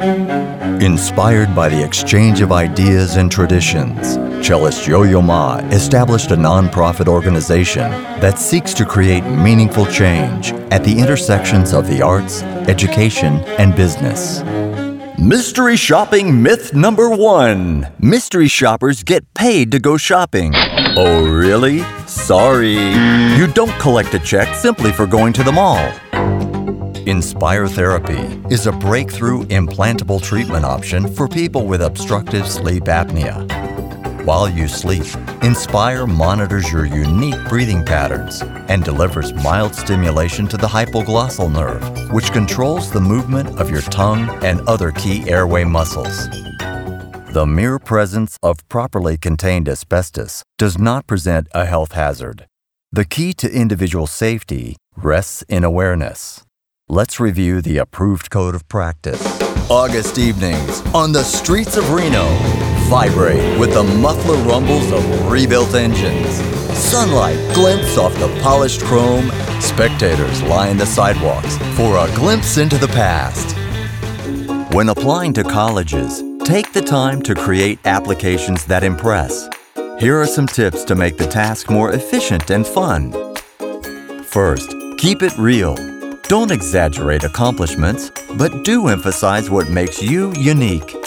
Inspired by the exchange of ideas and traditions, cellist Yo-Yo Ma established a nonprofit organization that seeks to create meaningful change at the intersections of the arts, education, and business. Mystery shopping myth number 1. Mystery shoppers get paid to go shopping. Oh, really? Sorry. You don't collect a check simply for going to the mall. Inspire Therapy is a breakthrough implantable treatment option for people with obstructive sleep apnea. While you sleep, Inspire monitors your unique breathing patterns and delivers mild stimulation to the hypoglossal nerve, which controls the movement of your tongue and other key airway muscles. The mere presence of properly contained asbestos does not present a health hazard. The key to individual safety rests in awareness. Let's review the approved code of practice. August evenings on the streets of Reno vibrate with the muffler rumbles of rebuilt engines. Sunlight glints off the polished chrome. Spectators line the sidewalks for a glimpse into the past. When applying to colleges, take the time to create applications that impress. Here are some tips to make the task more efficient and fun. First, keep it real. Don't exaggerate accomplishments, but do emphasize what makes you unique.